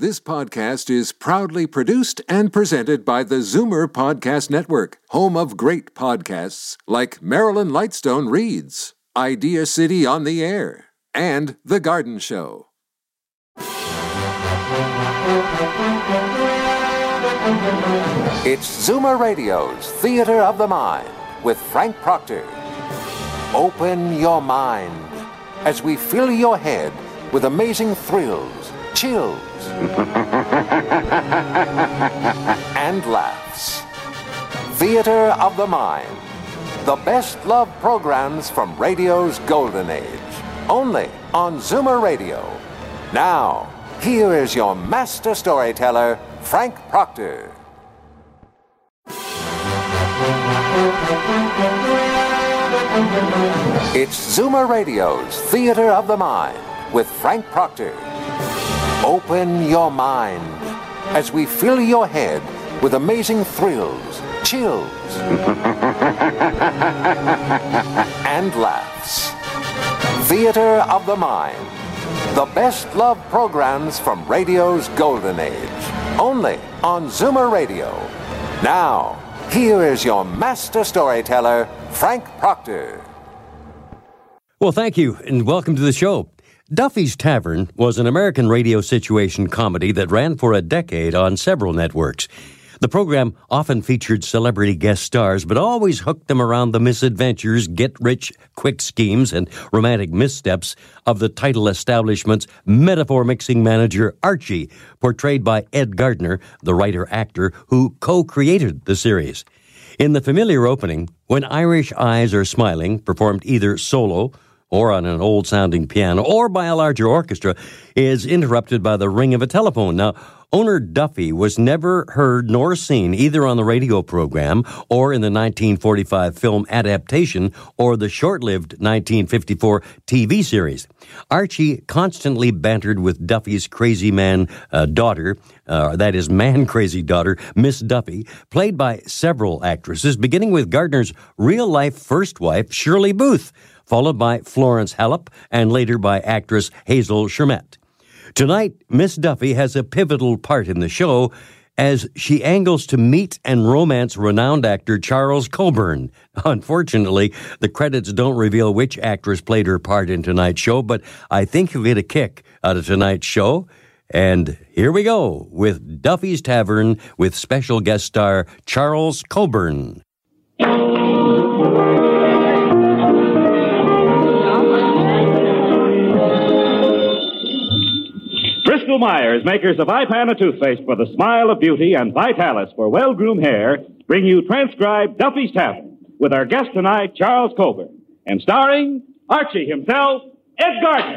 This podcast is proudly produced and presented by the Zoomer Podcast Network, home of great podcasts like Marilyn Lightstone Reads, Idea City on the Air, and The Garden Show. It's Zoomer Radio's Theater of the Mind with Frank Proctor. Open your mind as we fill your head with amazing thrills, chills, and laughs. Theater of the Mind. The best love programs from radio's golden age. Only on Zoomer Radio. Now, here is your master storyteller, Frank Proctor. It's Zoomer Radio's Theater of the Mind with Frank Proctor. Open your mind as we fill your head with amazing thrills, chills, and laughs. Theater of the Mind. The best love programs from radio's golden age. Only on Zoomer Radio. Now, here is your master storyteller, Frank Proctor. Well, thank you, and welcome to the show. Duffy's Tavern was an American radio situation comedy that ran for a decade on several networks. The program often featured celebrity guest stars, but always hooked them around the misadventures, get-rich-quick schemes, and romantic missteps of the title establishment's metaphor-mixing manager, Archie, portrayed by Ed Gardner, the writer-actor who co-created the series. In the familiar opening, When Irish Eyes Are Smiling, performed either solo or on an old-sounding piano, or by a larger orchestra, is interrupted by the ring of a telephone. Now, owner Duffy was never heard nor seen either on the radio program or in the 1945 film adaptation or the short-lived 1954 TV series. Archie constantly bantered with Duffy's crazy man daughter, that is man-crazy daughter, Miss Duffy, played by several actresses, beginning with Gardner's real-life first wife, Shirley Booth, followed by Florence Hallop, and later by actress Hazel Shermett. Tonight, Miss Duffy has a pivotal part in the show as she angles to meet and romance renowned actor Charles Coburn. Unfortunately, the credits don't reveal which actress played her part in tonight's show, but I think you'll get a kick out of tonight's show. And here we go with Duffy's Tavern with special guest star Charles Coburn. Bristol Myers, makers of Ipana toothpaste for the smile of beauty and Vitalis for well-groomed hair, bring you transcribed Duffy's Tavern with our guest tonight, Charles Coburn, and starring Archie himself, Ed Gardner.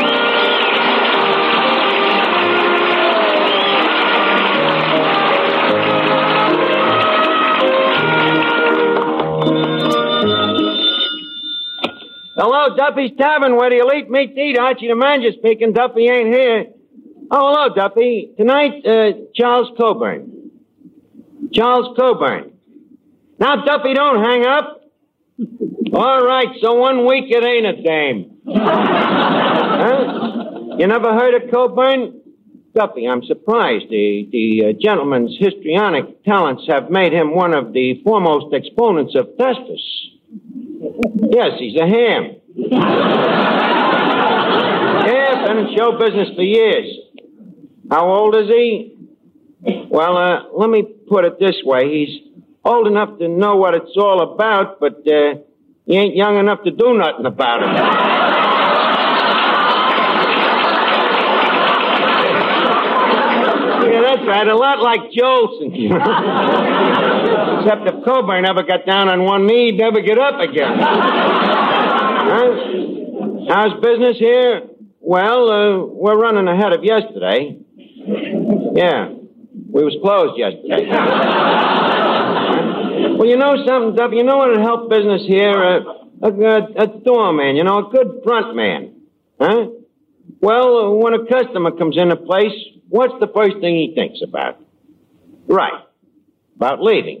Hello, Duffy's Tavern, where the elite meet to eat. Archie the manager speaking. Duffy ain't here. Oh, hello, Duffy. Tonight, Charles Coburn. Charles Coburn. Now, Duffy, don't hang up. All right, so 1 week it ain't a dame. Huh? You never heard of Coburn? Duffy, I'm surprised. The gentleman's histrionic talents have made him one of the foremost exponents of testis. Yes, he's a ham. Yeah, been in show business for years. How old is he? Well, let me put it this way. He's old enough to know what it's all about, but he ain't young enough to do nothing about it. Yeah, that's right. A lot like Jolson. Except if Coburn ever got down on one knee, he'd never get up again. Huh? How's business here? Well, we're running ahead of yesterday. Yeah, we was closed yesterday. Well, you know something, Duff? You know what'd help business here? A doorman, you know, a good front man. Huh? Well, when a customer comes in a place, what's the first thing he thinks about? Right. About leaving.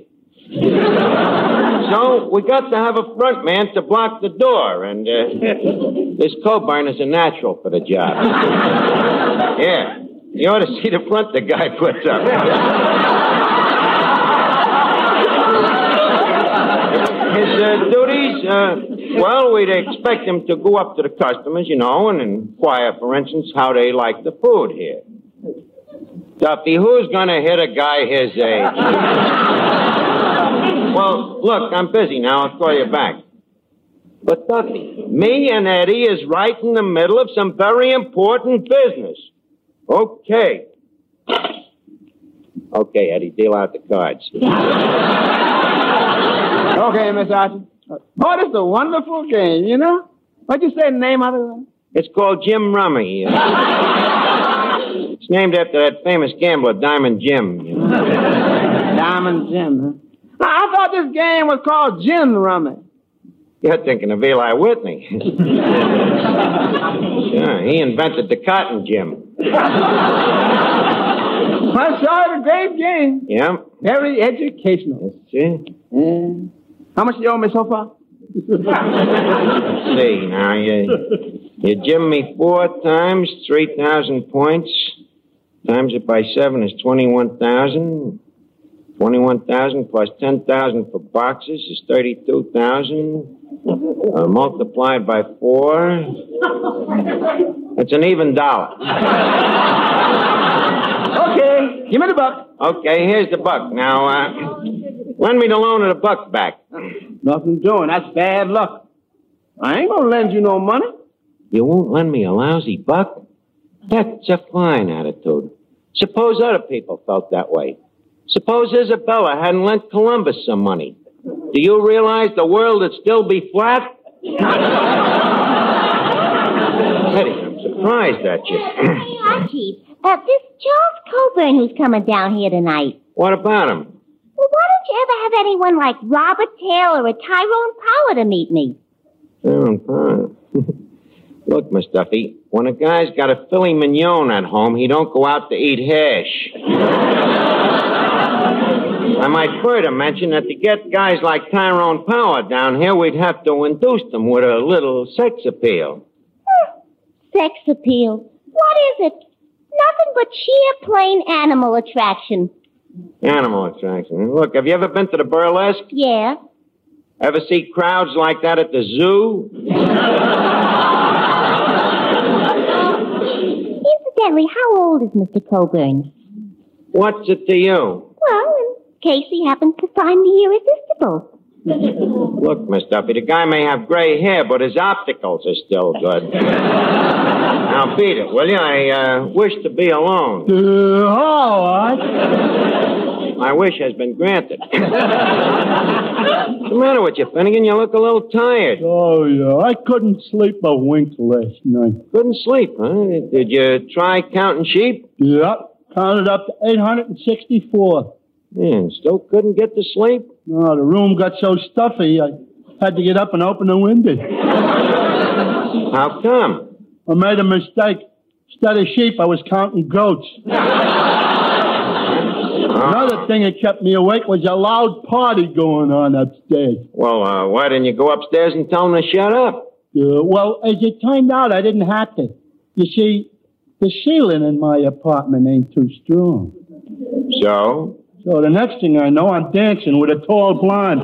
So we got to have a front man to block the door, and this Coburn is a natural for the job. Yeah. You ought to see the front the guy puts up. His duties, well, we'd expect him to go up to the customers, and inquire, for instance, how they like the food here. Duffy, who's going to hit a guy his age? Well, look, I'm busy now. I'll call you back. But, Duffy, me and Eddie is right in the middle of some very important business. Okay. Okay, Eddie, deal out the cards. Okay, Miss Archie. Oh, this is a wonderful game, What'd you say the name of it? It's called Jim Rummy. It's named after that famous gambler, Diamond Jim. Diamond Jim, huh? I thought this game was called Gin Rummy. You're thinking of Eli Whitney. Sure, he invented the cotton gin. I saw it, a great game. Yeah? Very educational. See? How much do you owe me so far? Let's see, now, you gym me 4 times, 3,000 points. Times it by 7 is 21,000. 21,000 plus 10,000 for boxes is 32,000. Multiplied by 4. It's an even dollar. Okay, give me the buck. Okay, here's the buck. Now, lend me the loan of the buck back. Nothing doing. That's bad luck. I ain't gonna lend you no money. You won't lend me a lousy buck? That's a fine attitude. Suppose other people felt that way. Suppose Isabella hadn't lent Columbus some money. Do you realize the world would still be flat? Eddie, I'm surprised at you. Hey, Archie, this Charles Coburn who's coming down here tonight. What about him? Well, why don't you ever have anyone like Robert Taylor or Tyrone Power to meet me? Tyrone Power? Look, Miss Duffy, when a guy's got a filet mignon at home, he don't go out to eat hash. I might further mention that to get guys like Tyrone Power down here, we'd have to induce them with a little sex appeal. Sex appeal? What is it? Nothing but sheer plain animal attraction. Animal attraction. Look, have you ever been to the burlesque? Yeah. Ever see crowds like that at the zoo? Incidentally, how old is Mr. Coburn? What's it to you? Well, in case he happens to find me irresistible. Look, Miss Duffy, the guy may have gray hair, but his opticals are still good. Now, beat it, will you? I wish to be alone. All right. My wish has been granted. What's the matter with you, Finnegan? You look a little tired. Oh, yeah. I couldn't sleep a wink last night. Couldn't sleep, huh? Did you try counting sheep? Yep. Counted up to 864. Yeah, and still couldn't get to sleep? No, the room got so stuffy, I had to get up and open the window. How come? I made a mistake. Instead of sheep, I was counting goats. Another thing that kept me awake was a loud party going on upstairs. Well, why didn't you go upstairs and tell them to shut up? Well, as it turned out, I didn't have to. You see, the ceiling in my apartment ain't too strong. So? So the next thing I know, I'm dancing with a tall blonde.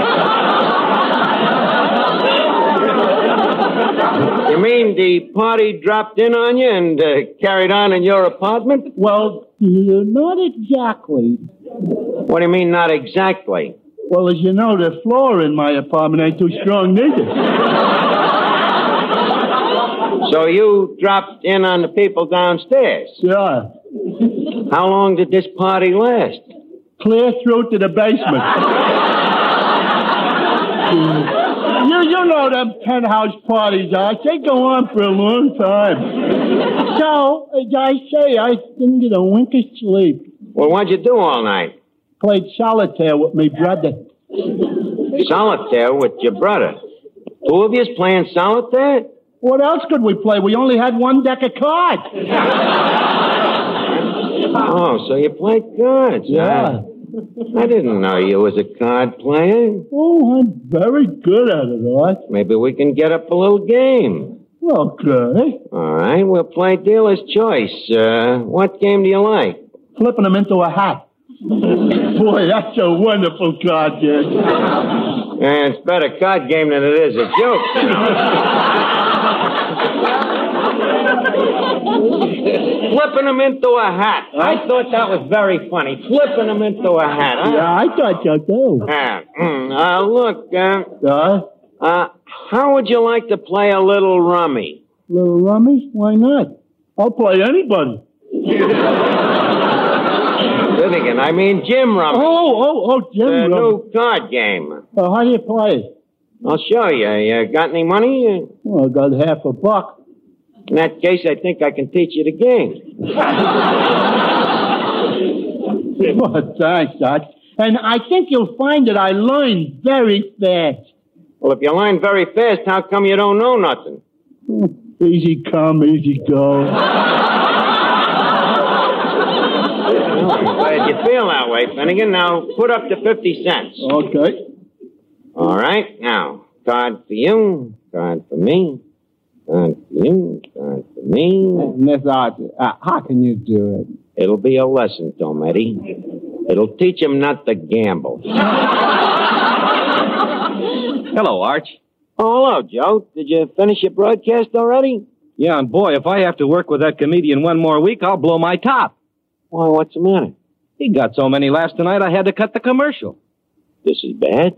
You mean the party dropped in on you and carried on in your apartment? Well, not exactly. What do you mean, not exactly? Well, as you know, the floor in my apartment ain't too strong neither. So you dropped in on the people downstairs? Yeah. How long did this party last? Clear through to the basement. You know them penthouse parties, Arch. They go on for a long time. So, as I say, I didn't get a wink of sleep. Well, what'd you do all night? Played solitaire with my brother. Solitaire with your brother? Two of yous playing solitaire? What else could we play? We only had one deck of cards. Oh, so you played cards, Yeah. I didn't know you was a card player. Oh, I'm very good at it, Arch. Maybe we can get up a little game. Okay. All right, we'll play dealer's choice. What game do you like? Flipping him into a hat. Boy, that's a wonderful card, kid. It's a better card game than it is a joke, you know. Flipping him into a hat. I thought that was very funny. Flipping him into a hat, huh? Yeah, I thought so, too. Look, how would you like to play a little rummy? Little rummy? Why not? I'll play anybody. Finnegan, I mean Jim Rummy. Oh, Jim Rummy. New card game. How do you play it? I'll show you. You got any money? Well, I got $50. In that case, I think I can teach you the game. Well, thanks, Dutch. And I think you'll find that I learn very fast. Well, if you learn very fast, how come you don't know nothing? Easy come, easy go. I'm glad you feel that way, Finnegan. Now, put up to 50 cents. Okay. All right. Now, card for you, card for me, card for you, card for me. Miss Archer, how can you do it? It'll be a lesson, Tom Eddie. It'll teach him not to gamble. Hello, Arch. Oh, hello, Joe. Did you finish your broadcast already? Yeah, and boy, if I have to work with that comedian one more week, I'll blow my top. Why, what's the matter? He got so many laughs tonight, I had to cut the commercial. This is bad?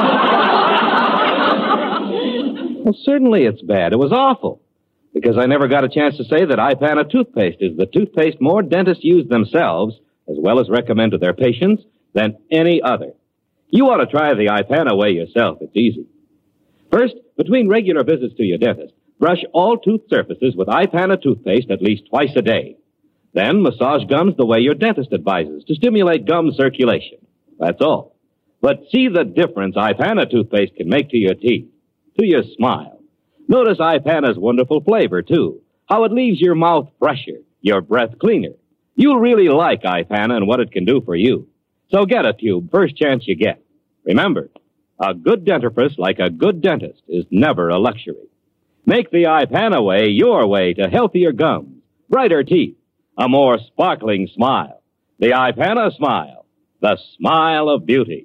Well, certainly it's bad. It was awful. Because I never got a chance to say that Ipana toothpaste is the toothpaste more dentists use themselves, as well as recommend to their patients, than any other. You ought to try the Ipana way yourself. It's easy. First, between regular visits to your dentist, brush all tooth surfaces with Ipana toothpaste at least twice a day. Then massage gums the way your dentist advises to stimulate gum circulation. That's all. But see the difference Ipana toothpaste can make to your teeth, to your smile. Notice Ipana's wonderful flavor, too. How it leaves your mouth fresher, your breath cleaner. You'll really like Ipana and what it can do for you. So get a tube first chance you get. Remember, a good dentifrice like a good dentist is never a luxury. Make the Ipana way your way to healthier gums, brighter teeth, a more sparkling smile. The Ipana smile, the smile of beauty.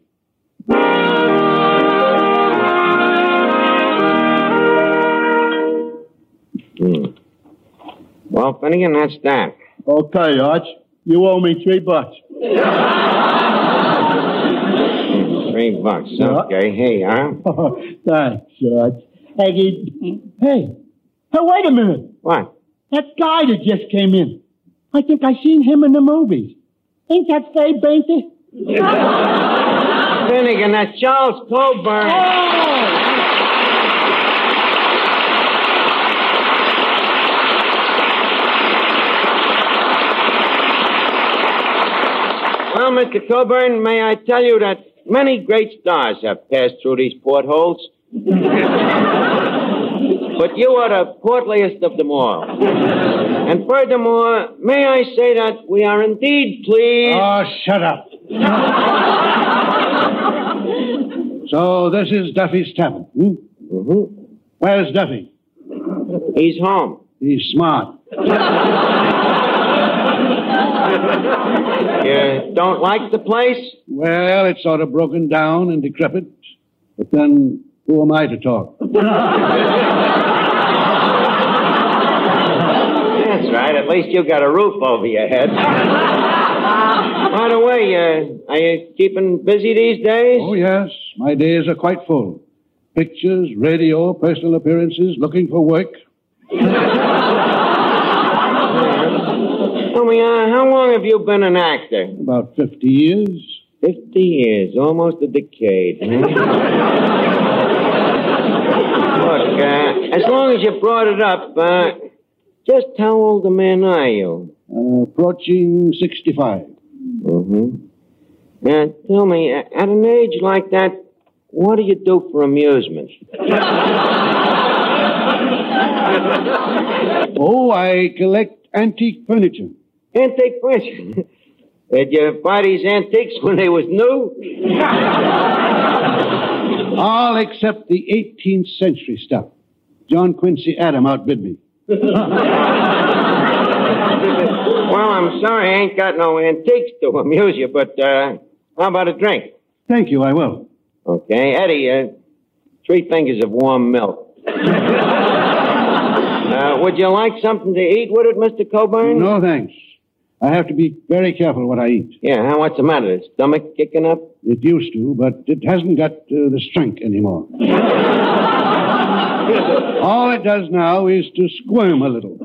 Well, Finnegan, that's that. Okay, Arch. You owe me $3. $3. Okay, here you are. Thanks, Arch. Hey, wait a minute. What? That guy that just came in. I think I seen him in the movies. Ain't that Faye Bainter? Finnegan, that's Charles Coburn. Well, Mr. Coburn, may I tell you that many great stars have passed through these portholes. But you are the portliest of them all. And furthermore, may I say that we are indeed pleased... Oh, shut up. So this is Duffy's Tavern, Mm-hmm. Where's Duffy? He's home. He's smart. You don't like the place? Well, it's sort of broken down and decrepit. But then, who am I to talk? That's right. At least you got a roof over your head. By the way, are you keeping busy these days? Oh, yes. My days are quite full. Pictures, radio, personal appearances, looking for work. Tell me, how long have you been an actor? About 50 years. 50 years, almost a decade. Look, as long as you brought it up, just how old a man are you? Approaching 65. Mm-hmm. Now, tell me, at an age like that, what do you do for amusement? Oh, I collect antique furniture. Antique furniture? Did you buy these antiques when they was new? All except the 18th century stuff. John Quincy Adam outbid me. Well, I'm sorry I ain't got no antiques to amuse you, but how about a drink? Thank you, I will. Okay, Eddie, 3 fingers of warm milk. Would you like something to eat with it, Mr. Coburn? No, thanks. I have to be very careful what I eat. Yeah, what's the matter? The stomach kicking up? It used to, but it hasn't got the strength anymore. All it does now is to squirm a little.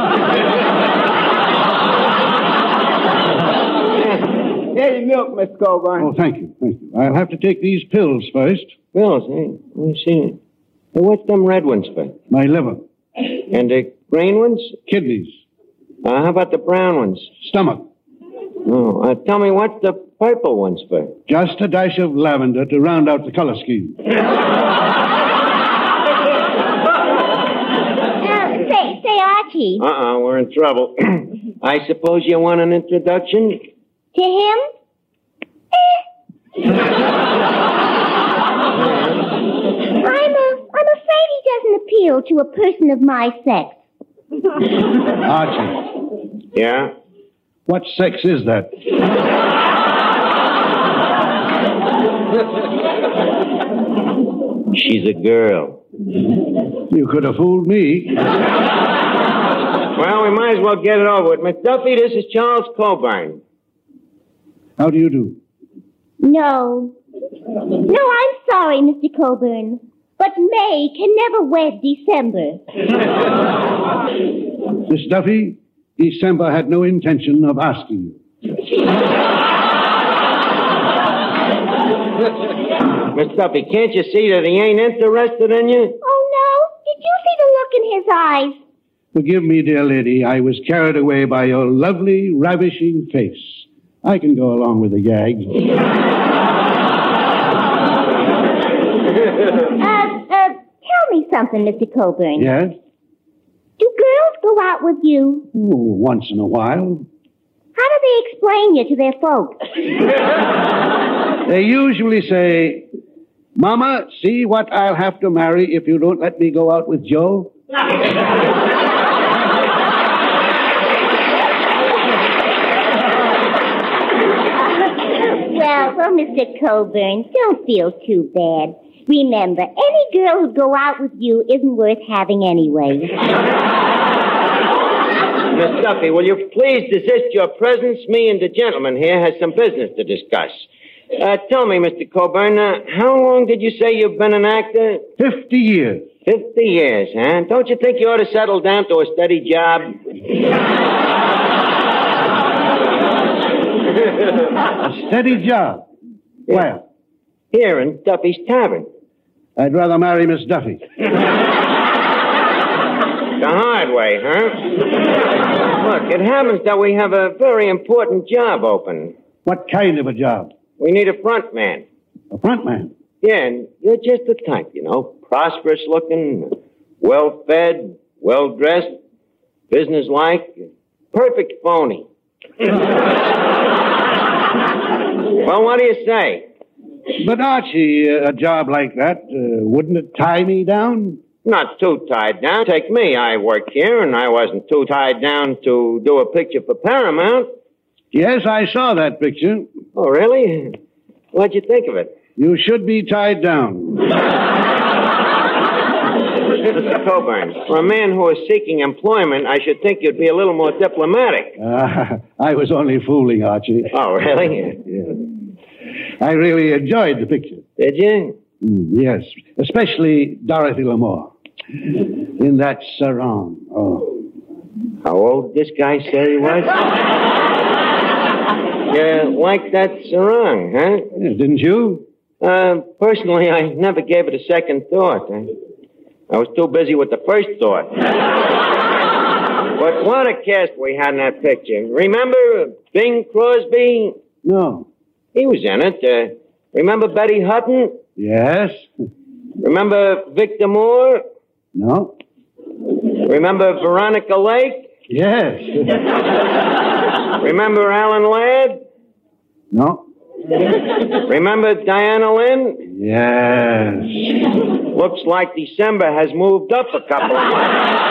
Here's your milk, Mr. Coburn. Oh, thank you. I'll have to take these pills first. Pills, eh? Let me see. Hey, what's them red ones for? My liver. And the green ones? Kidneys. How about the brown ones? Stomach. Oh, tell me, what's the purple ones for? Just a dash of lavender to round out the color scheme. Say, Archie. We're in trouble. I suppose you want an introduction? To him? I'm afraid he doesn't appeal to a person of my sex. Archie. Yeah? What sex is that? She's a girl. You could have fooled me. Well, we might as well get it over with. Miss Duffy, this is Charles Coburn. How do you do? No, I'm sorry, Mr. Coburn. But May can never wed December. Miss Duffy, December had no intention of asking you. Miss Duffy, can't you see that he ain't interested in you? Oh, no? Did you see the look in his eyes? Forgive me, dear lady. I was carried away by your lovely, ravishing face. I can go along with the gag. Tell me something, Mr. Coburn. Yes? Do girls go out with you? Oh, once in a while. How do they explain you to their folks? They usually say, Mama, see what I'll have to marry if you don't let me go out with Joe? Well, Mr. Coburn, don't feel too bad. Remember, any girl who'd go out with you isn't worth having anyway. Miss Duffy, will you please desist your presence? Me and the gentleman here has some business to discuss. Tell me, Mr. Coburn, how long did you say you've been an actor? 50 years. 50 years, huh? Don't you think you ought to settle down to a steady job? A steady job? Yeah. Well, here in Duffy's Tavern. I'd rather marry Miss Duffy. The hard way, huh? Look, it happens that we have a very important job open. What kind of a job? We need a front man. A front man? Yeah, and you're just the type, you know. Prosperous looking, well-fed, well-dressed, business-like, perfect phony. Well, what do you say? But, Archie, a job like that, wouldn't it tie me down? Not too tied down. Take me. I work here, and I wasn't too tied down to do a picture for Paramount. Yes, I saw that picture. Oh, really? What'd you think of it? You should be tied down. Mr. Coburn, for a man who is seeking employment, I should think you'd be a little more diplomatic. I was only fooling, Archie. Oh, really? Yeah. I really enjoyed the picture. Did you? Yes, especially Dorothy Lamour. In that sarong. Oh. How old this guy say he was? You like that sarong, huh? Yeah, didn't you? Personally, I never gave it a second thought. I was too busy with the first thought. But what a cast we had in that picture. Remember Bing Crosby? No. He was in it. Remember Betty Hutton? Yes. Remember Victor Moore? No. Remember Veronica Lake? Yes. Remember Alan Ladd? No. Remember Diana Lynn? Yes. Looks like December has moved up a couple of months.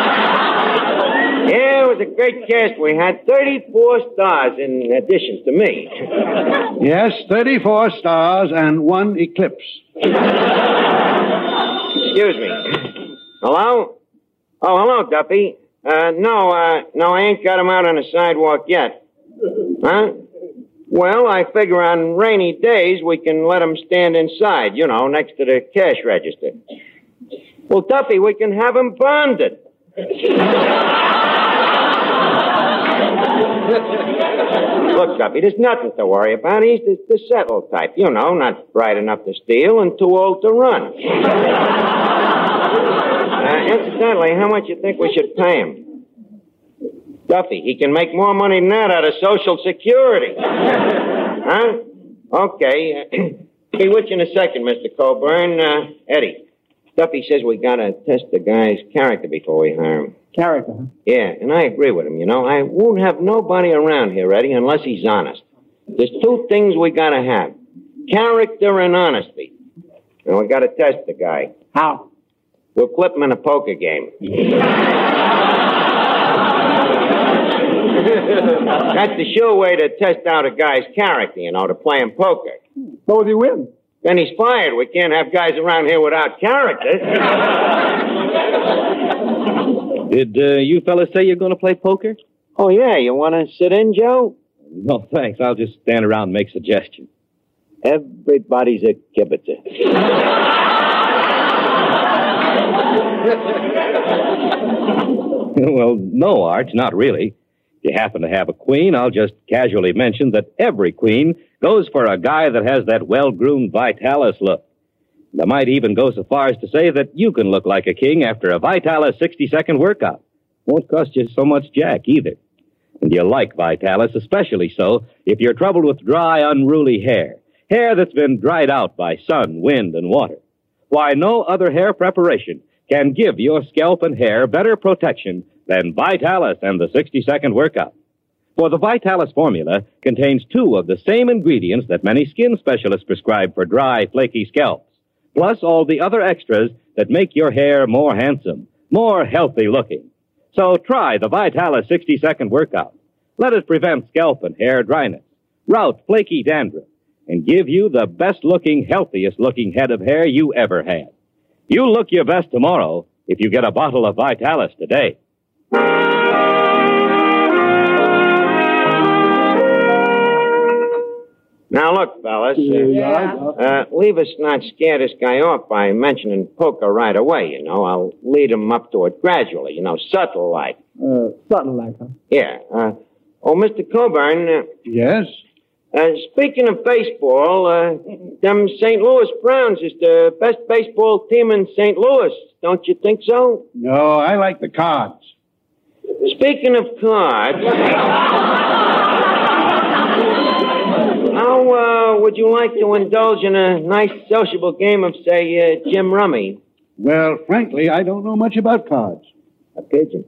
Yeah, it was a great cast. We had 34 stars in addition to me. Yes, 34 stars and 1 eclipse. Excuse me. Hello? Oh, hello, Duffy. No, I ain't got him out on the sidewalk yet. Huh? Well, I figure on rainy days we can let him stand inside, next to the cash register. Well, Duffy, we can have him bonded. Look, Duffy, there's nothing to worry about. He's the settled type. Not bright enough to steal and too old to run. Incidentally, how much you think we should pay him? Duffy, he can make more money than that out of Social Security. Huh? Okay. Be with you in a second, Mr. Coburn. Eddie, Duffy says we gotta test the guy's character before we hire him. Character, huh? Yeah, and I agree with him, I won't have nobody around here, Eddie, unless he's honest. There's 2 things we gotta have. Character and honesty. And we gotta test the guy. How? We'll clip him in a poker game. That's the sure way to test out a guy's character, to play him poker. Suppose he wins. Then he's fired. We can't have guys around here without character. Did you fellas say you're going to play poker? Oh, yeah. You want to sit in, Joe? No, thanks. I'll just stand around and make suggestions. Everybody's a kibitzer. Well, no, Arch, not really. If you happen to have a queen, I'll just casually mention that every queen goes for a guy that has that well-groomed Vitalis look. And I might even go so far as to say that you can look like a king after a Vitalis 60-second workout. Won't cost you so much jack, either. And you'll like Vitalis, especially so if you're troubled with dry, unruly hair. Hair that's been dried out by sun, wind, and water. Why, no other hair preparation can give your scalp and hair better protection than Vitalis and the 60-second workout. For the Vitalis formula contains 2 of the same ingredients that many skin specialists prescribe for dry, flaky scalps, plus all the other extras that make your hair more handsome, more healthy looking. So try the Vitalis 60-second workout. Let it prevent scalp and hair dryness, rout flaky dandruff, and give you the best-looking, healthiest-looking head of hair you ever had. You'll look your best tomorrow if you get a bottle of Vitalis today. Now, look, fellas. Leave us not scare this guy off by mentioning poker right away, I'll lead him up to it gradually, subtle like. Something like, huh? Yeah. Mr. Coburn. Yes? Speaking of baseball, them St. Louis Browns is the best baseball team in St. Louis. Don't you think so? No, I like the Cards. Speaking of cards, how would you like to indulge in a nice sociable game of, say, Jim Rummy? Well, frankly, I don't know much about cards. A pigeon.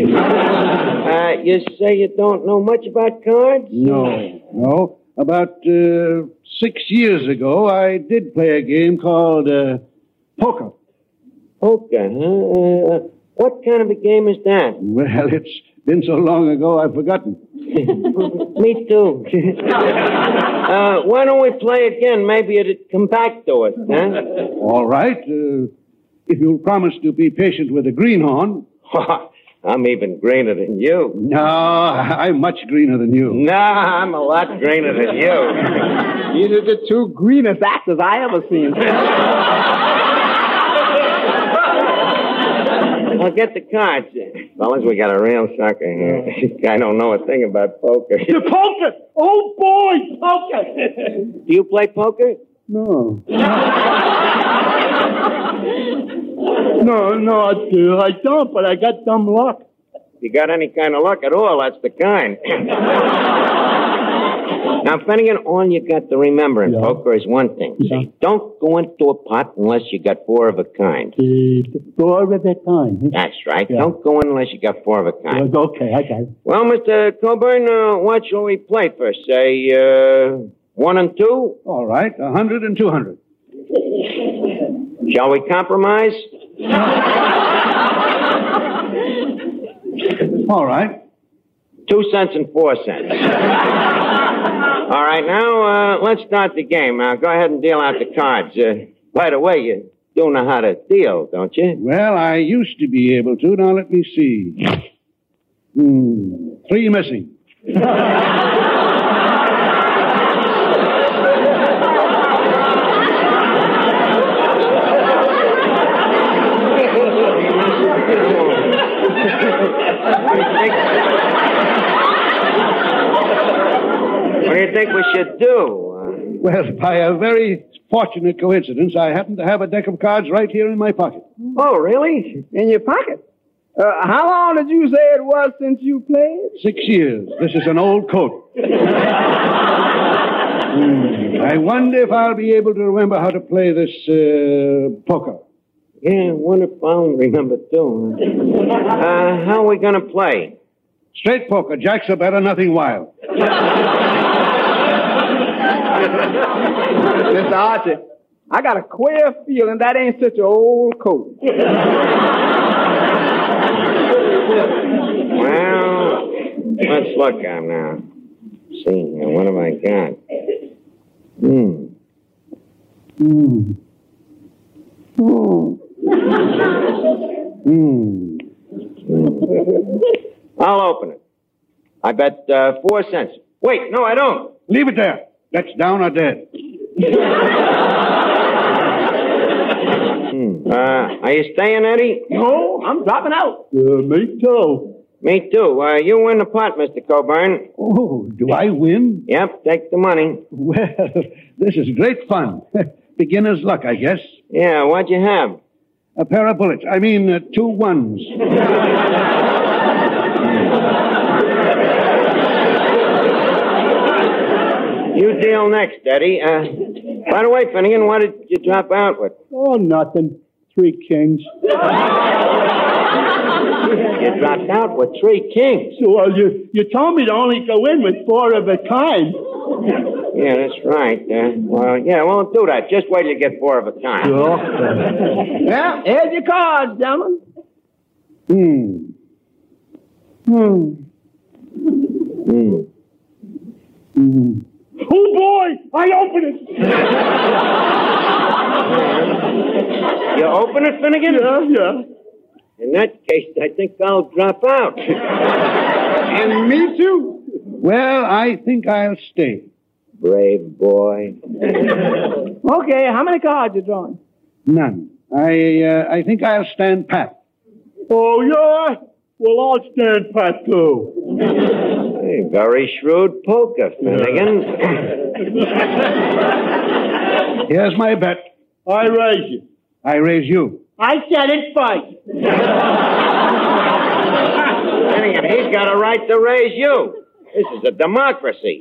You say you don't know much about cards? No. About 6 years ago, I did play a game called poker. Poker, huh? What kind of a game is that? Well, it's been so long ago, I've forgotten. Me too. Why don't we play again? Maybe it'd come back to us, huh? All right. If you'll promise to be patient with the greenhorn. I'm even greener than you. No, I'm much greener than you. Nah, I'm a lot greener than you. These are the 2 greenest actors I ever seen. Well, get the cards. Fellas, we got a real sucker here. This guy don't know a thing about poker. The poker! Oh, boy, poker! Do you play poker? No. No, I don't, but I got dumb luck. If you got any kind of luck at all, that's the kind. Now, Finnegan, all you got to remember in poker is one thing. Yeah. See, don't go into a pot unless you got 4 of a kind. 4 of a kind. That's right. Yeah. Don't go in unless you got 4 of a kind. Okay, I got it. Well, Mr. Coburn, what shall we play first? Say, 1 and 2? All right, 100 and 200. Shall we compromise? All right. 2 cents and 4 cents. All right, now, let's start the game. Now, go ahead and deal out the cards. By the way, you do know how to deal, don't you? Well, I used to be able to. Now, let me see. 3 missing. What do you think we should do? Well, by a very fortunate coincidence, I happen to have a deck of cards right here in my pocket. Oh, really? In your pocket? How long did you say it was since you played? 6 years. This is an old coat. I wonder if I'll be able to remember how to play this poker. Yeah, I wonder if I'll remember, too. How are we going to play? Straight poker. Jacks are better, nothing wild. Mr. Archie, I got a queer feeling that ain't such an old coat. Well, let's look out now. See, what have I got? I'll open it. I bet 4 cents. Wait, no, I don't. Leave it there. That's down or dead. Are you staying, Eddie? No, I'm dropping out. Me too. Me too. You win the pot, Mr. Coburn. Oh, do I win? Yep, take the money. Well, this is great fun. Beginner's luck, I guess. Yeah, what'd you have? A pair of bullets. I mean, 2 ones. You deal next, Eddie. By the way, Finnegan, what did you drop out with? Oh, nothing. 3 kings. You dropped out with 3 kings. Well, you told me to only go in with 4 of a kind. Yeah, that's right. Well, yeah, won't do that. Just wait till you get 4 of a kind. Well, here's your cards, gentlemen. Oh, boy! I open it! You open it, Finnegan? Yeah. In that case, I think I'll drop out. And me too. Well, I think I'll stay. Brave boy. Okay, how many cards you drawing? None. I think I'll stand pat. Oh, yeah? Well, I'll stand pat, too. Hey, very shrewd poker, Finnegan. Here's my bet. I raise you. I raise you. I said it first. Finnegan, he's got a right to raise you. This is a democracy.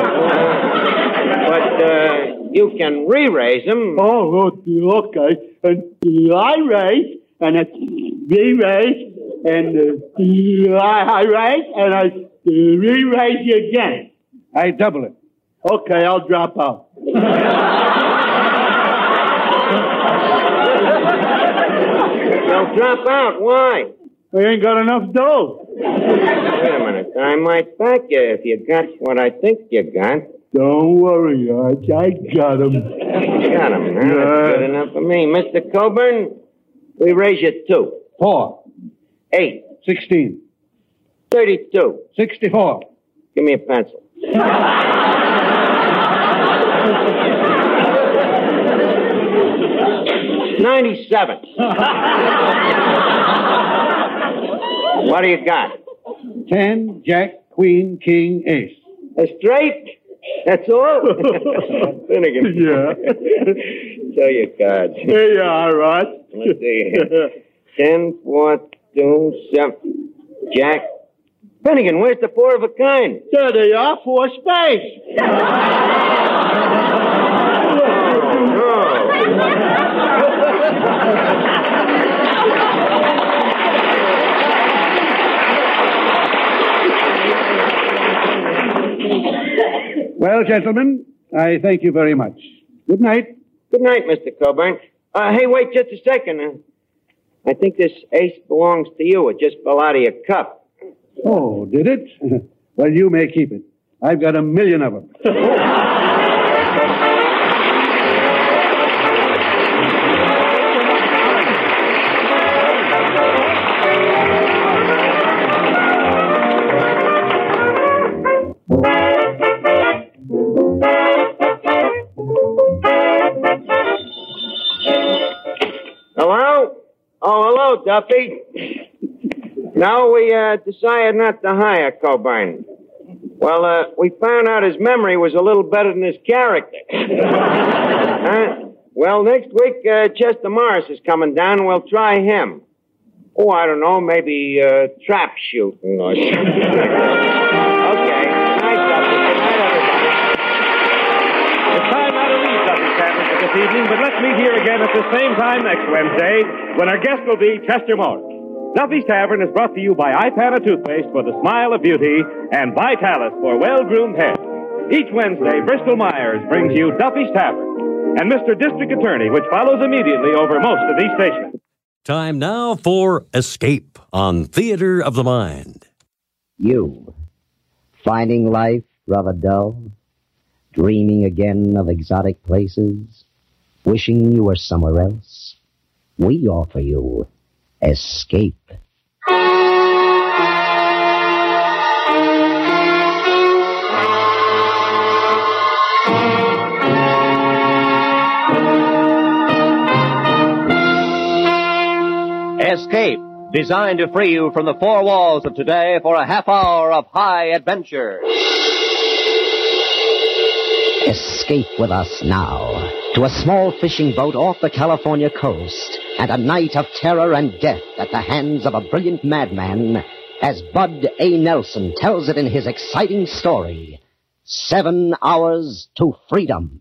But you can re-raise him. Oh, okay. And I raise, and it's re-raise, and I raise, and I re-raise you again. I double it. Okay, I'll drop out. Don't drop out. Why? I ain't got enough dough. Wait a minute. I might back you if you got what I think you got. Don't worry, Arch. I got him. Got him, huh? That's good enough for me. Mr. Coburn, we raise you 2. 4. 8. 16. 32. 64. Give me a pencil. 97. What do you got? 10, Jack, Queen, King, Ace. A straight? That's all? Finnegan. Yeah. Show your cards. Here you are, Rod. Let's see. 10, 4, 2, 7. Jack. Finnegan, where's the 4 of a kind? There they are, 4 spades. Well, gentlemen, I thank you very much. Good night. Good night, Mr. Coburn. Hey, wait just a second. I think this ace belongs to you. It just fell out of your cup. Oh, did it? Well, you may keep it. I've got 1 million of them. Hello? Oh, hello, Duffy. No, we decided not to hire Coburn. Well, we found out his memory was a little better than his character. Well, next week, Chester Morris is coming down, and we'll try him. Oh, I don't know, maybe trap shooting or something. Okay. Night, Duffy. Good night, everybody. It's time now to leave Duffy's Tavern for this evening, but let's meet here again at the same time next Wednesday when our guest will be Chester Morris. Duffy's Tavern is brought to you by Ipana Toothpaste for the smile of beauty and Vitalis for well-groomed hair. Each Wednesday, Bristol Myers brings you Duffy's Tavern and Mr. District Attorney, which follows immediately over most of these stations. Time now for Escape on Theater of the Mind. You, finding life rather dull, dreaming again of exotic places, wishing you were somewhere else, we offer you Escape. Escape, designed to free you from the four walls of today for a half hour of high adventure. Escape with us now to a small fishing boat off the California coast and a night of terror and death at the hands of a brilliant madman as Bud A. Nelson tells it in his exciting story, 7 Hours to Freedom.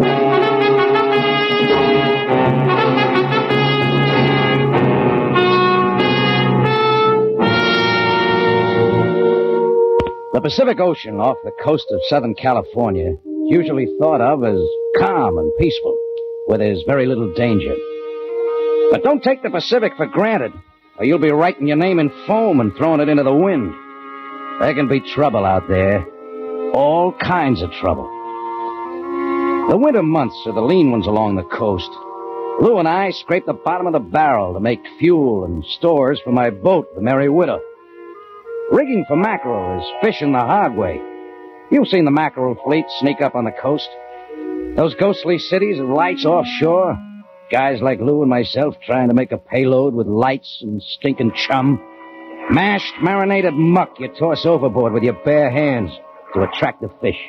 The Pacific Ocean off the coast of Southern California is usually thought of as calm and peaceful, where there's very little danger. But don't take the Pacific for granted, or you'll be writing your name in foam and throwing it into the wind. There can be trouble out there. All kinds of trouble. The winter months are the lean ones along the coast. Lou and I scrape the bottom of the barrel to make fuel and stores for my boat, the Merry Widow. Rigging for mackerel is fishing the hard way. You've seen the mackerel fleet sneak up on the coast. Those ghostly cities with lights offshore. Guys like Lou and myself trying to make a payload with lights and stinking chum. Mashed, marinated muck you toss overboard with your bare hands to attract the fish.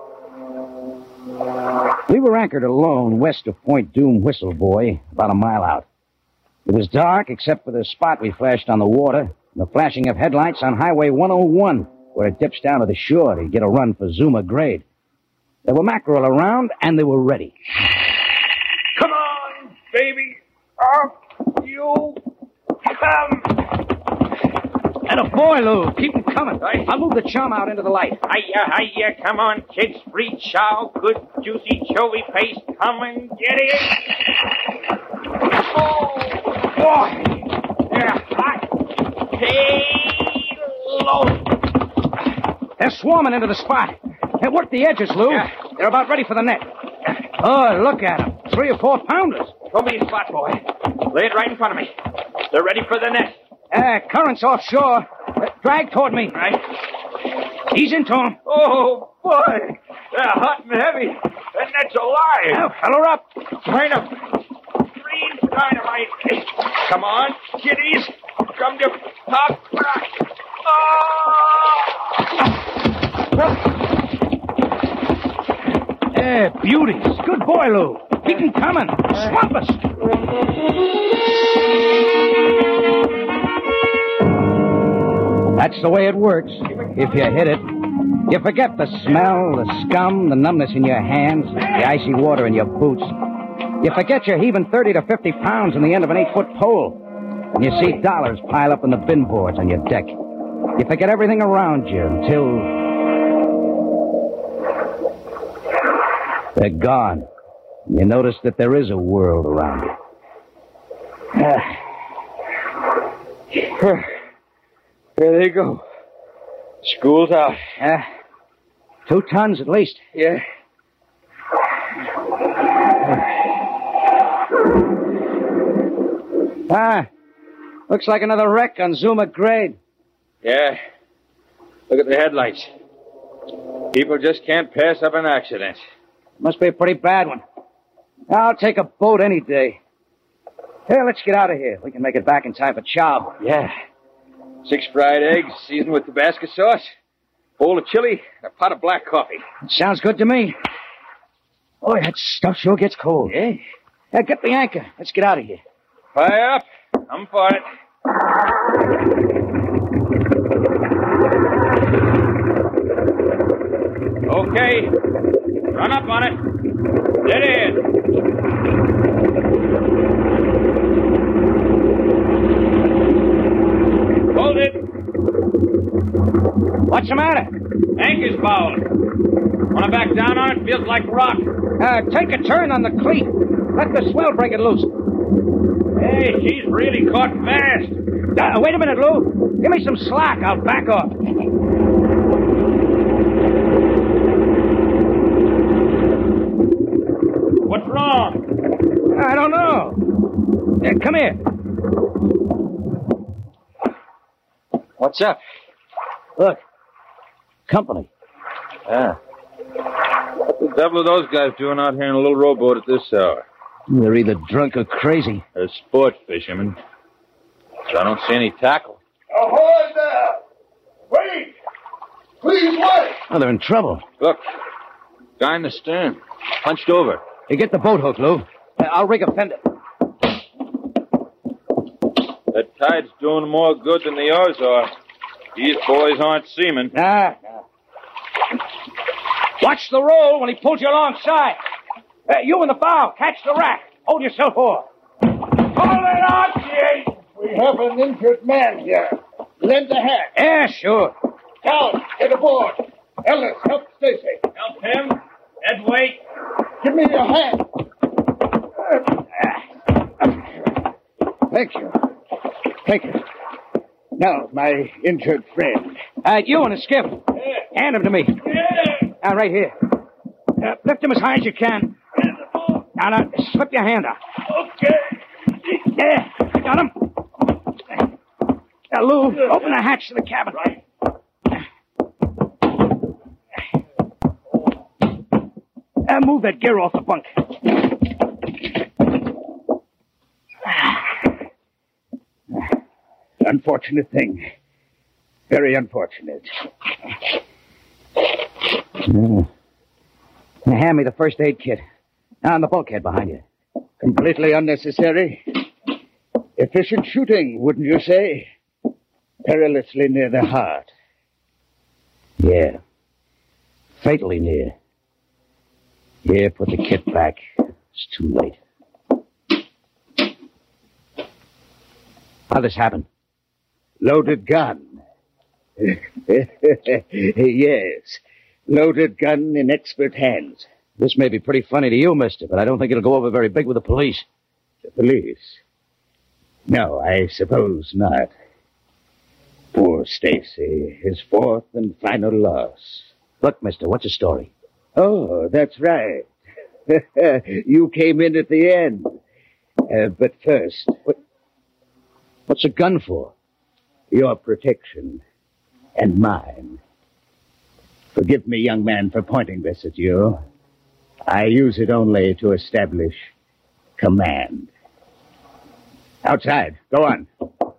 We were anchored alone west of Point Doom Whistle Boy, about a mile out. It was dark except for the spot we flashed on the water and the flashing of headlights on Highway 101, where it dips down to the shore to get a run for Zuma Grade. There were mackerel around, and they were ready. Come on, baby. Up you come. And a boy, Lou. Keep them coming. I'll move the chum out into the light. Hiya. Come on, kids. Free chow. Good, juicy, chovy paste. Come and get it. Oh, boy. They're hot. Hey, low. They're swarming into the spot. Hey, work the edges, Lou. Yeah. They're about ready for the net. Oh, look at them. 3 or 4 pounders. Show me a spot, boy. Lay it right in front of me. They're ready for the net. Current's offshore. Drag toward me. Right. Ease into them. Oh, boy. They're hot and heavy. That net's alive. Now, fill her up. Green dynamite. Come on, kiddies. Come to pop. Beauties. Good boy, Lou. Keep them coming. Swamp us. That's the way it works. If you hit it, you forget the smell, the scum, the numbness in your hands, the icy water in your boots. You forget you're heaving 30 to 50 pounds on the end of an 8-foot pole. And you see dollars pile up on the bin boards on your deck. You forget everything around you until... They're gone. You notice that there is a world around you. There they go. School's out. 2 tons at least. Yeah. Looks like another wreck on Zuma Grade. Yeah. Look at the headlights. People just can't pass up an accident. Must be a pretty bad one. I'll take a boat any day. Hey, let's get out of here. We can make it back in time for chow. Yeah. 6 fried eggs, seasoned with Tabasco sauce, bowl of chili, and a pot of black coffee. Sounds good to me. Boy, that stuff sure gets cold. Yeah. Get the anchor. Let's get out of here. Fire up. I'm for it. Okay. Run up on it. Dead ahead. Hold it. What's the matter? Anchor's fouled. Want to back down on it? Feels like rock. Take a turn on the cleat. Let the swell break it loose. Hey, she's really caught fast. Wait a minute, Lou. Give me some slack. I'll back off. What's wrong? I don't know. Come here. What's up? Look. Company. What the devil are those guys doing out here in a little rowboat at this hour? They're either drunk or crazy. They're sport fishermen. So I don't see any tackle. Ahoy there! Wait! Please wait! Oh, they're in trouble. Look. Guy in the stern. Hunched over. You get the boat hook, Lou. I'll rig a fender. That tide's doing more good than the oars are. These boys aren't seamen. Nah. Watch the roll when he pulls you alongside. You in the bow. Catch the rack. Hold yourself over. Hold it on, Jay! We have an injured man here. Lend a hand. Yeah, sure. Cal, get aboard. Ellis, help Stacy. Help him. Ed, wait. Give me your hand. Thank you. Now, my injured friend. You in the skiff. Hand him to me. Right here. Lift him as high as you can. Now, slip your hand out. Okay. There. Got him. Now, Lou, open the hatch to the cabin. Right. Move that gear off the bunk. Unfortunate thing. Very unfortunate. Hand me the first aid kit. On the bulkhead behind you. Completely unnecessary. Efficient shooting, wouldn't you say? Perilously near the heart. Yeah. Fatally near. Here, put the kit back. It's too late. How'd this happen? Loaded gun. Yes. Loaded gun in expert hands. This may be pretty funny to you, mister, but I don't think it'll go over very big with the police. The police? No, I suppose not. Poor Stacy. His fourth and final loss. Look, mister, what's the story? Oh, that's right. You came in at the end. But first... What's a gun for? Your protection. And mine. Forgive me, young man, for pointing this at you. I use it only to establish command. Outside. Go on.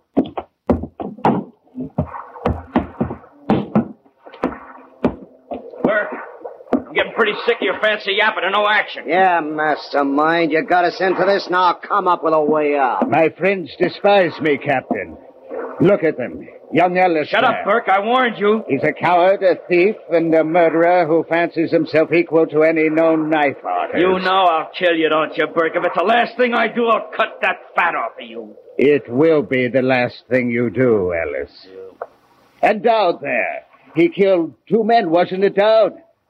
Burke, I'm getting pretty sick of your fancy yapping and no action. Yeah, mastermind. You got us into this. Now come up with a way out. My friends despise me, Captain. Look at them. Young Ellis. Shut up, Burke. I warned you. He's a coward, a thief, and a murderer who fancies himself equal to any known knife artist. You know I'll kill you, don't you, Burke? If it's the last thing I do, I'll cut that fat off of you. It will be the last thing you do, Ellis. And Dowd there. He killed 2 men, wasn't it, Dowd?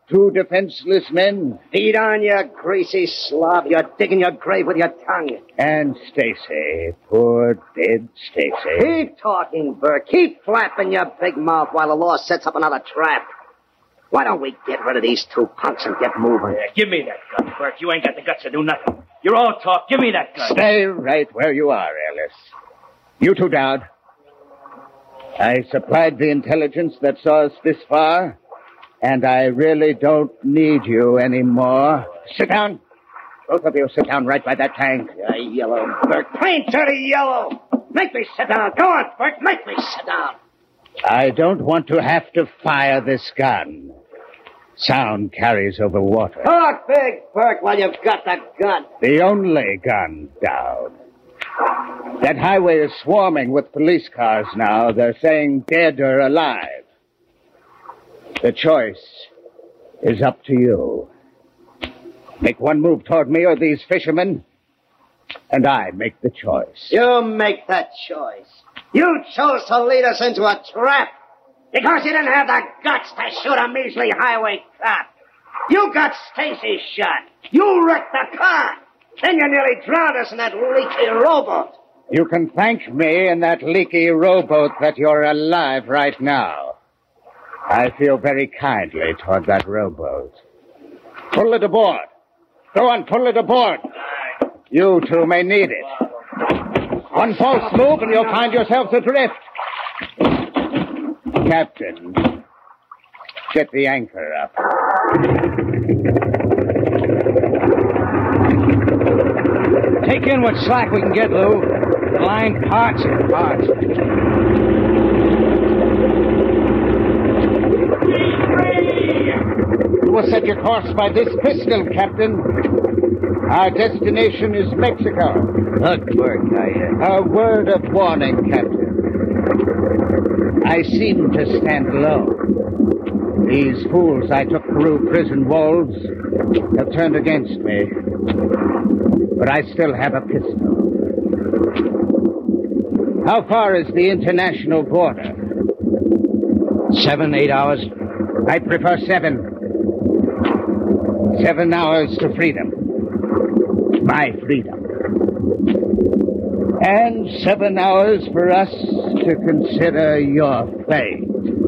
two defenseless men. Feed on, you greasy slob. You're digging your grave with your tongue. And Stacy, poor dead Stacy. Keep talking, Burke. Keep flapping your big mouth while the law sets up another trap. Why don't we get rid of these two punks and get moving? Yeah, give me that gun, Burke. You ain't got the guts to do nothing. You're all talk. Give me that gun. Stay right where you are, Ellis. You two, Dowd. I supplied the intelligence that saw us this far, and I really don't need you anymore. Sit down. Both of you sit down right by that tank. Yellow, Burke. Plain dirty yellow. Make me sit down. Go on, Burke. Make me sit down. I don't want to have to fire this gun. Sound carries over water. Talk big, Burke, while you've got the gun. The only gun, Dowd. That highway is swarming with police cars now. They're saying dead or alive. The choice is up to you. Make one move toward me or these fishermen, and I make the choice. You make that choice. You chose to lead us into a trap because you didn't have the guts to shoot a measly highway cop. You got Stacy shot. You wrecked the car. Then you nearly drowned us in that leaky rowboat. You can thank me in that leaky rowboat that you're alive right now. I feel very kindly toward that rowboat. Pull it aboard. Go on, pull it aboard. You two may need it. One false move and you'll find yourselves adrift. Captain, get the anchor up. Take in what slack we can get, Lou. The line parts and parts. You will set your course by this pistol, Captain. Our destination is Mexico. Look, Burke, A word of warning, Captain. I seem to stand low. These fools I took through prison walls have turned against me. But I still have a pistol. How far is the international border? 7, 8 hours. I prefer 7. 7 hours to freedom. My freedom. And 7 hours for us to consider your fate.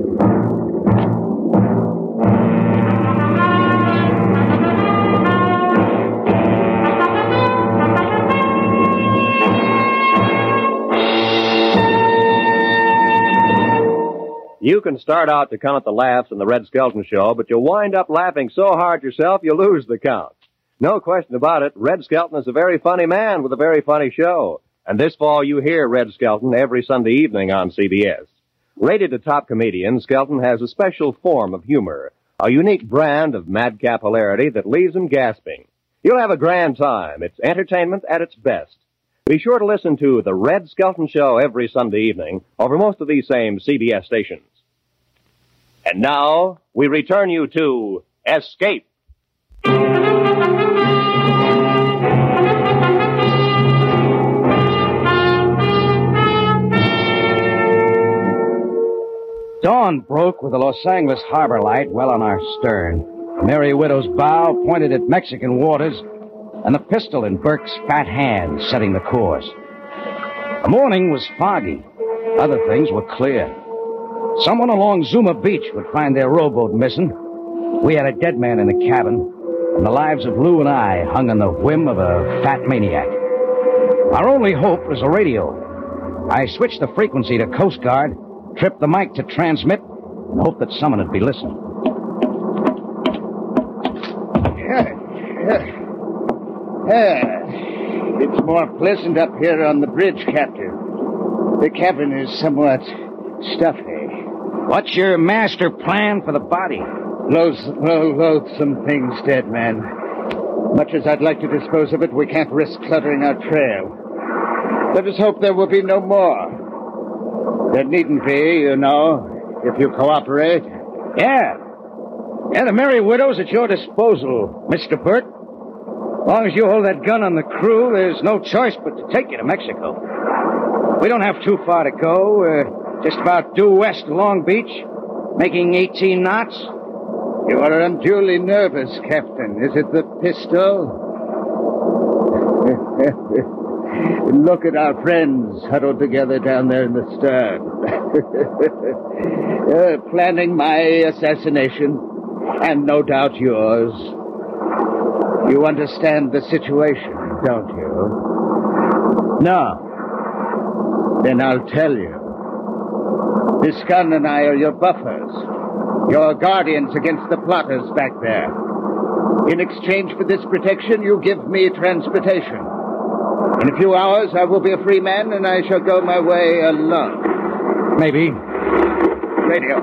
You can start out to count the laughs in the Red Skelton Show, but you'll wind up laughing so hard yourself you lose the count. No question about it, Red Skelton is a very funny man with a very funny show. And this fall you hear Red Skelton every Sunday evening on CBS. Rated a top comedian, Skelton has a special form of humor, a unique brand of madcap hilarity that leaves him gasping. You'll have a grand time. It's entertainment at its best. Be sure to listen to The Red Skelton Show every Sunday evening over most of these same CBS stations. And now, we return you to Escape. Dawn broke with the Los Angeles harbor light well on our stern. The Merry Widow's bow pointed at Mexican waters, and the pistol in Burke's fat hand setting the course. The morning was foggy. Other things were clear. Someone along Zuma Beach would find their rowboat missing. We had a dead man in the cabin, and the lives of Lou and I hung on the whim of a fat maniac. Our only hope was a radio. I switched the frequency to Coast Guard, tripped the mic to transmit, and hoped that someone would be listening. It's more pleasant up here on the bridge, Captain. The cabin is somewhat stuffy. What's your master plan for the body? Loathsome things, dead man. Much as I'd like to dispose of it, we can't risk cluttering our trail. Let us hope there will be no more. There needn't be, you know, if you cooperate. Yeah, the Merry Widow's at your disposal, Mr. Burt. As long as you hold that gun on the crew, there's no choice but to take you to Mexico. We don't have too far to go. Just about due west of Long Beach, making 18 knots. You are unduly nervous, Captain. Is it the pistol? Look at our friends huddled together down there in the stern. Planning my assassination, and no doubt yours. You understand the situation, don't you? No. Then I'll tell you. This gun and I are your buffers, your guardians against the plotters back there. In exchange for this protection, you give me transportation. In a few hours, I will be a free man, and I shall go my way alone. Maybe. Radio.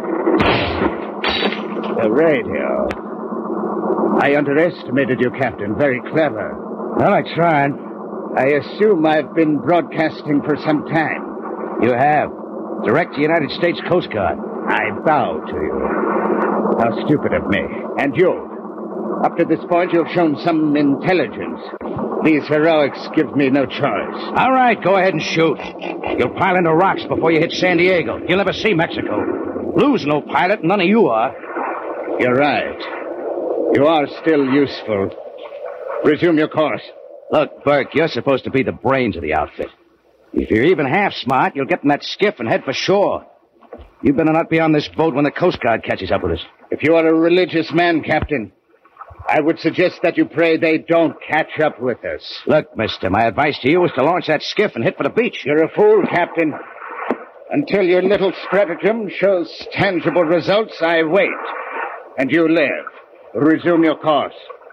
The radio. I underestimated you, Captain. Very clever. Well, I tried. I assume I've been broadcasting for some time. You have. Direct to United States Coast Guard. I bow to you. How stupid of me. And you. Up to this point, you've shown some intelligence. These heroics give me no choice. All right, go ahead and shoot. You'll pile into rocks before you hit San Diego. You'll never see Mexico. Lou's no pilot, none of you are. You're right. You are still useful. Resume your course. Look, Burke, you're supposed to be the brains of the outfit. If you're even half smart, you'll get in that skiff and head for shore. You better not be on this boat when the Coast Guard catches up with us. If you are a religious man, Captain, I would suggest that you pray they don't catch up with us. Look, mister, my advice to you is to launch that skiff and hit for the beach. You're a fool, Captain. Until your little stratagem shows tangible results, I wait. And you live. Resume your course.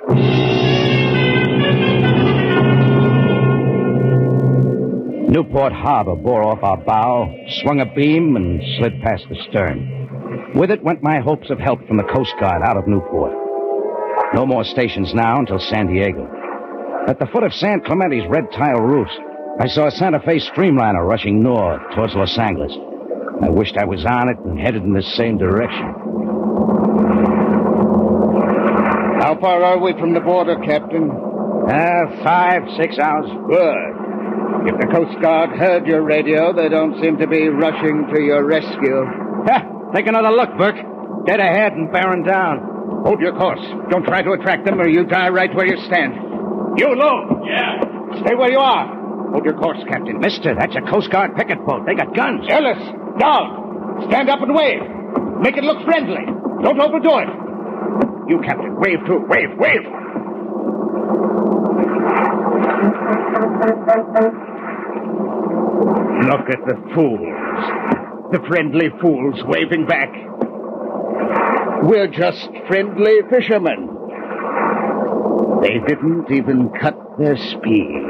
Newport Harbor bore off our bow, swung a beam, and slid past the stern. With it went my hopes of help from the Coast Guard out of Newport. No more stations now until San Diego. At the foot of San Clemente's red tile roofs, I saw a Santa Fe streamliner rushing north towards Los Angeles. I wished I was on it and headed in the same direction. How far are we from the border, Captain? 5, 6 hours. Good. If the Coast Guard heard your radio, they don't seem to be rushing to your rescue. Take another look, Burke. Dead ahead and bearing down. Hold your course. Don't try to attract them or you die right where you stand. You, Lou! Yeah? Stay where you are. Hold your course, Captain. Mister, that's a Coast Guard picket boat. They got guns. Ellis, down. Stand up and wave. Make it look friendly. Don't overdo it. You, Captain, wave too. Wave, wave. Look at the fools. The friendly fools waving back. We're just friendly fishermen. They didn't even cut their speed.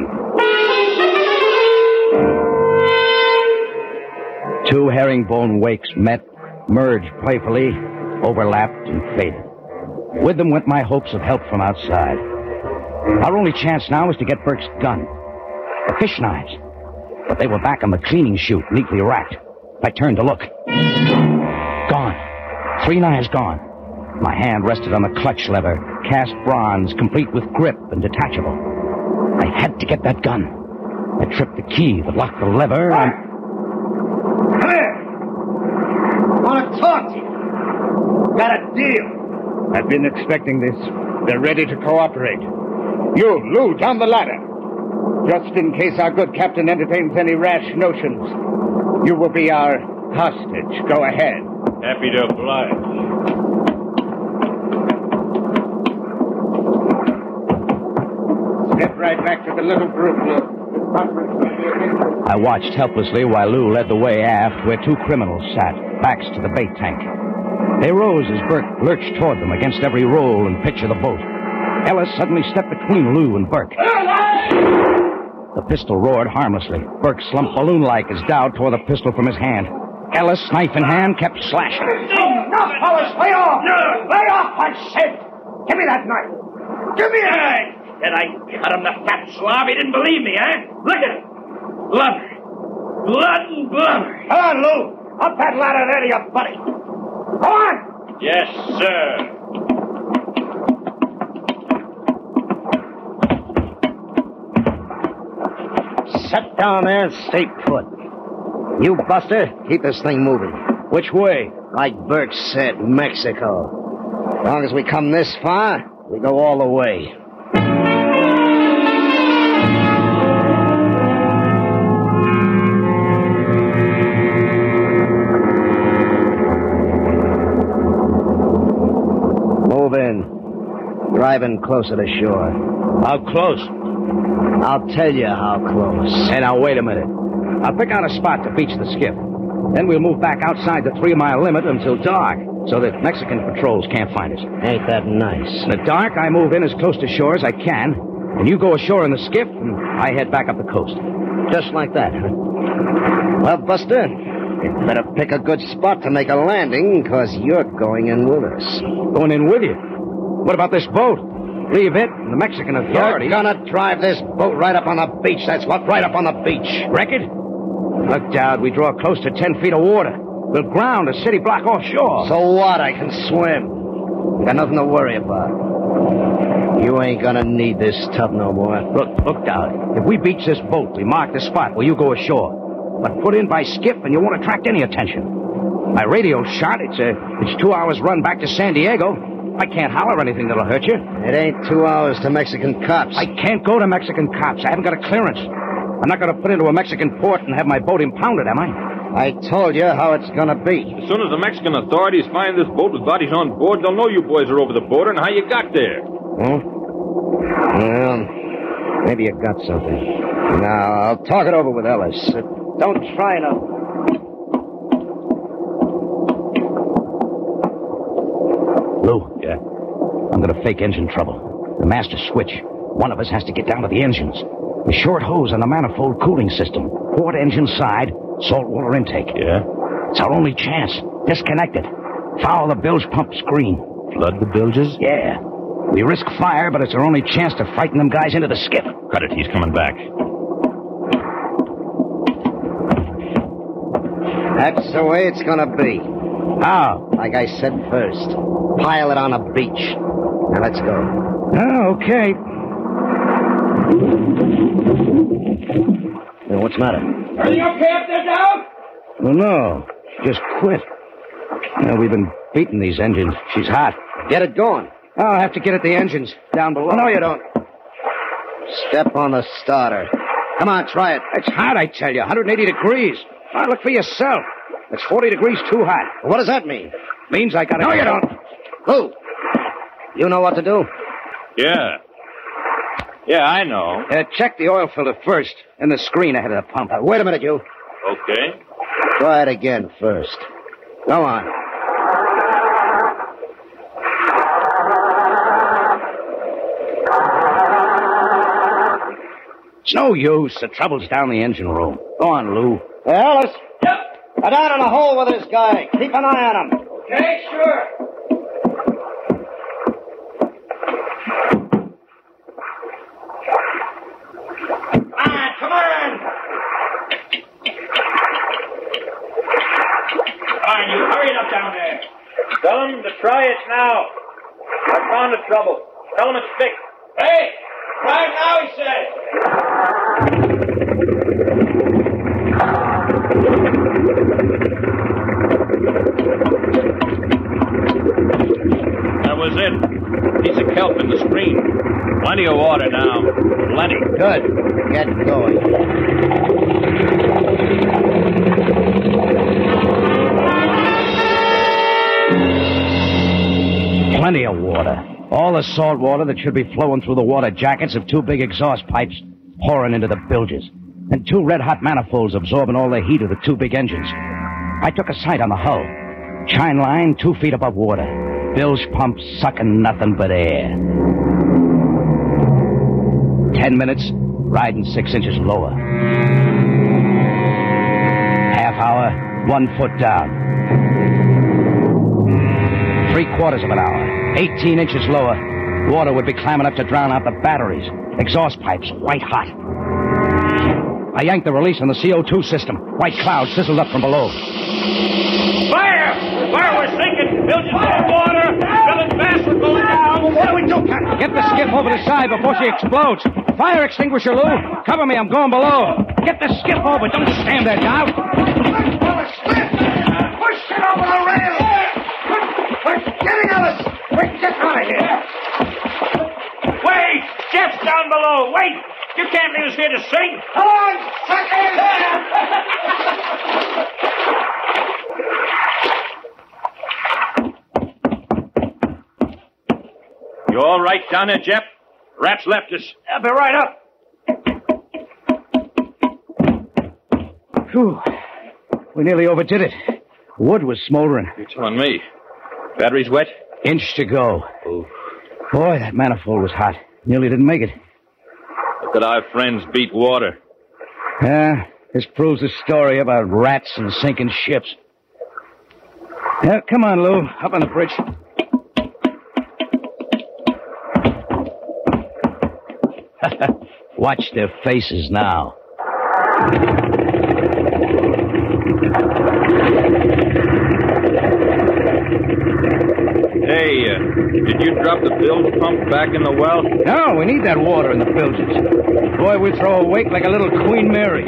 Two herringbone wakes met, merged playfully, overlapped, and faded. With them went my hopes of help from outside. Our only chance now was to get Burke's gun. The fish knives. But they were back on the cleaning chute, neatly racked. I turned to look. Gone. 3 knives gone. My hand rested on the clutch lever, cast bronze, complete with grip and detachable. I had to get that gun. I tripped the key that locked the lever and... Come here! I want to talk to you. Got a deal. I've been expecting this. They're ready to cooperate. You, Lou, down the ladder. Just in case our good captain entertains any rash notions. You will be our hostage. Go ahead. Happy to oblige. Step right back to the little group, Lou. I watched helplessly while Lou led the way aft where 2 criminals sat, backs to the bait tank. They rose as Burke lurched toward them against every roll and pitch of the boat. Ellis suddenly stepped between Lou and Burke. The pistol roared harmlessly. Burke slumped balloon-like as Dowd tore the pistol from his hand. Ellis, knife in hand, kept slashing. Enough, fellas! Lay off! Lay off, I said! Give me that knife! Give me it! Did I cut him, the fat slob? He didn't believe me, eh? Look at him. Blubber. Blood and blubber. Come on, Lou. Up that ladder there to your buddy. Go on! Yes, sir. Sit down there and stay put. You, Buster, keep this thing moving. Which way? Like Burke said, Mexico. As long as we come this far, we go all the way. Move in. Drive in closer to shore. How close? I'll tell you how close. Hey, now, wait a minute. I'll pick out a spot to beach the skiff. Then we'll move back outside the 3-mile limit until dark, so that Mexican patrols can't find us. Ain't that nice? In the dark, I move in as close to shore as I can, and you go ashore in the skiff, and I head back up the coast. Just like that, huh? Well, Buster, you better pick a good spot to make a landing, because you're going in with us. Going in with you? What about this boat? Leave it and the Mexican authorities. You're gonna drive this boat right up on the beach, that's what, right up on the beach. Wreck it? Look, Dowd, we draw close to 10 feet of water. We'll ground a city block offshore. So what? I can swim. Got nothing to worry about. You ain't gonna need this tub no more. Look, Dowd. If we beach this boat, we mark the spot where you go ashore. But put in by skiff and you won't attract any attention. My radio's shot. It's 2 hours run back to San Diego. I can't holler anything that'll hurt you. It ain't 2 hours to Mexican cops. I can't go to Mexican cops. I haven't got a clearance. I'm not going to put into a Mexican port and have my boat impounded, am I? I told you how it's going to be. As soon as the Mexican authorities find this boat with bodies on board, they'll know you boys are over the border and how you got there. Well, maybe you got something. Now, I'll talk it over with Ellis. Don't try to... Lou? Yeah? I'm going to fake engine trouble. The master switch. One of us has to get down to the engines. The short hose on the manifold cooling system. Port engine side, saltwater intake. Yeah? It's our only chance. Disconnect it. Foul the bilge pump screen. Flood the bilges? Yeah. We risk fire, but it's our only chance to frighten them guys into the skiff. Cut it. He's coming back. That's the way it's going to be. How? Like I said first. Pile it on a beach. Now let's go. Oh, okay. What's the matter? Everything okay up there, Dowd? Well, no. Just quit. We've been beating these engines. She's hot. Get it going. I'll have to get at the engines down below. No, you don't. Step on the starter. Come on, try it. It's hot, I tell you. 180 degrees. Now, look for yourself. It's 40 degrees too hot. What does that mean? Means I gotta... No, you don't. Lou, you know what to do? Yeah. Yeah, I know. Check the oil filter first, and the screen ahead of the pump. Wait a minute, you. Okay. Try it again first. Go on. It's no use. The trouble's down the engine room. Go on, Lou. Alice? Yep. Go down in the hole with this guy. Keep an eye on him. Okay, sure. Come on. Come on, you hurry it up down there. Tell him to try it now. I found the trouble. Tell him it's fixed. Hey, try it now, he says. That was it. Piece of kelp in the screen. Plenty of water now. Plenty. Good. Get going. Plenty of water. All the salt water that should be flowing through the water jackets of 2 big exhaust pipes pouring into the bilges. And 2 red-hot manifolds absorbing all the heat of the 2 big engines. I took a sight on the hull. Chine line 2 feet above water. Bilge pump sucking nothing but air. 10 minutes, riding 6 inches lower. Half hour, 1 foot down. 3/4 of an hour, 18 inches lower. Water would be climbing up to drown out the batteries. Exhaust pipes, white hot. I yanked the release on the CO2 system. White clouds sizzled up from below. Fire! Fire, we're sinking! Bilges full of water! Filling fast, we're going down! What do we do, Captain? Get the skiff over the side before she explodes. Fire extinguisher, Lou. Cover me, I'm going below. Get the skiff over. Don't stand there, Dow. Push it over the rail! We're getting Alice! We're here. Wait! Jeff's down below. Wait! You can't leave us here to sing. Come on, You all right down there, Jeff? Rats left us. I'll be right up. Phew. We nearly overdid it. Wood was smoldering. You're telling me. Battery's wet? Inch to go. Oof. Boy, that manifold was hot. Nearly didn't make it. Look at our friends beat water. Yeah, this proves the story about rats and sinking ships. Yeah, come on, Lou. Up on the bridge. Watch their faces now. Hey, did you drop the bilge pump back in the well? No, we need that water in the bilges. Boy, we throw a wake like a little Queen Mary.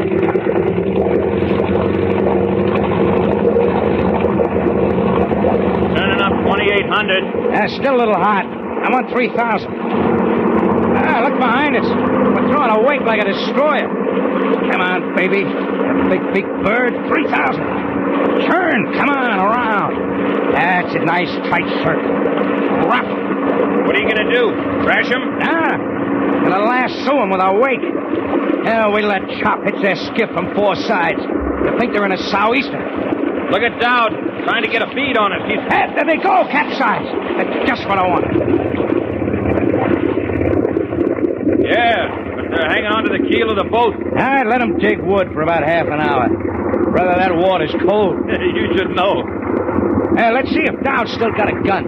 Turning up 2,800. That's still a little hot. I'm on 3,000. Ah, look behind us. We're throwing a wake like a destroyer. Come on, baby. A big, big bird. 3,000. Turn. Come on, around. That's a nice, tight circle. Rough. What are you going to do? Crash him? Nah. Gonna lasso him with our wake. Hell, we let Chop hit their skiff from four sides. You think they're in a sou'easter? Look at Dowd. Trying to get a bead on us. Hey, there they go. Capsize. That's just what I wanted. Yeah, but they're hanging on to the keel of the boat. All right, let them dig wood for about half an hour. Brother, that water's cold. You should know. Hey, let's see if Dowd's still got a gun.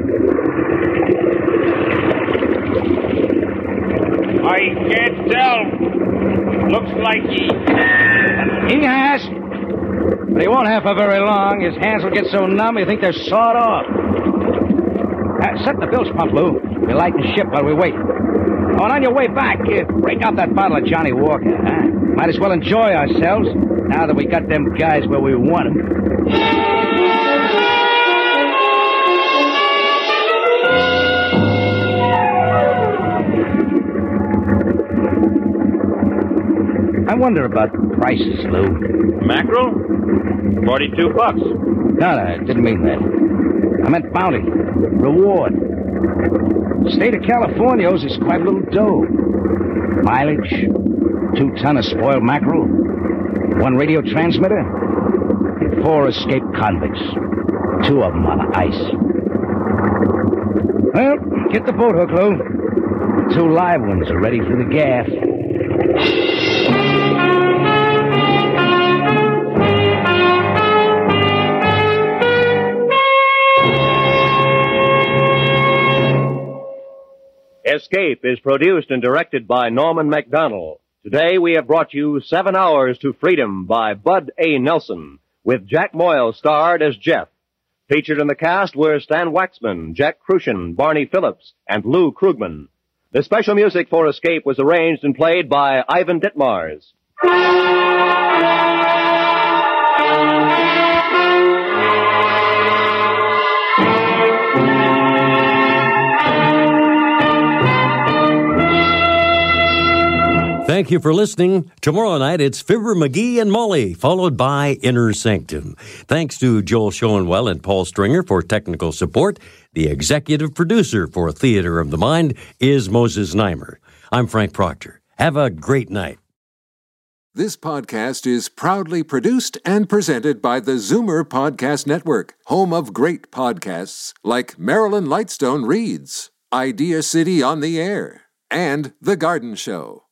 I can't tell. Looks like He has. But he won't have for very long. His hands will get so numb you think they're sawed off. Set the bilge pump, Lou. We'll light the ship while we wait. Oh, and on your way back, break out that bottle of Johnny Walker. Huh? Might as well enjoy ourselves now that we got them guys where we want them. I wonder about prices, Lou. Mackerel? $42. No, I didn't mean that. I meant bounty. Reward. The state of California owes us quite a little dough. Mileage, 2 ton of spoiled mackerel, 1 radio transmitter, and 4 escaped convicts. 2 of them on the ice. Well, get the boat hook, Lou. The 2 live ones are ready for the gaff. Escape is produced and directed by Norman MacDonald. Today we have brought you 7 Hours to Freedom by Bud A. Nelson, with Jack Moyle starred as Jeff. Featured in the cast were Stan Waxman, Jack Crucian, Barney Phillips, and Lou Krugman. The special music for Escape was arranged and played by Ivan Ditmars. Thank you for listening. Tomorrow night, it's Fibber McGee and Molly, followed by Inner Sanctum. Thanks to Joel Schoenwell and Paul Stringer for technical support. The executive producer for Theater of the Mind is Moses Neimer. I'm Frank Proctor. Have a great night. This podcast is proudly produced and presented by the Zoomer Podcast Network, home of great podcasts like Marilyn Lightstone Reads, Idea City on the Air, and The Garden Show.